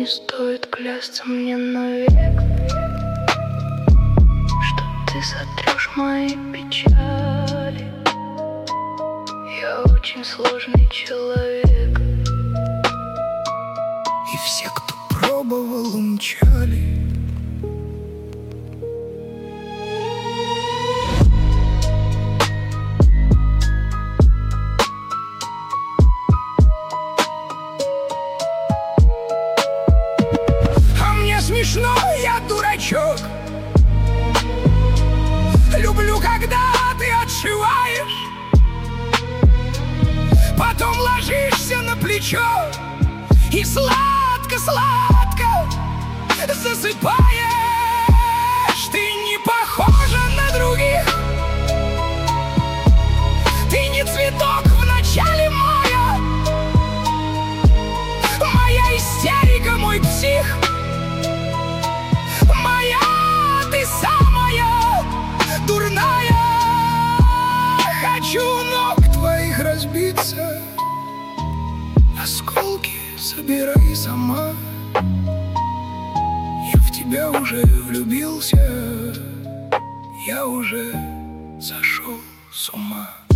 стоит клясться мне навек, что ты сотрешь мои печали. Я очень сложный человек, и все, кто пробовал, умчали. Смешно, я дурачок. Люблю, когда ты отшиваешь, потом ложишься на плечо и сладко-сладко засыпаешь. Ты не похожа на других, ты не цветок в начале мая. Моя истерика, мой псих, ты самая дурная. Хочу ног твоих разбиться, осколки собирай сама. Я в тебя уже влюбился, я уже сошел с ума.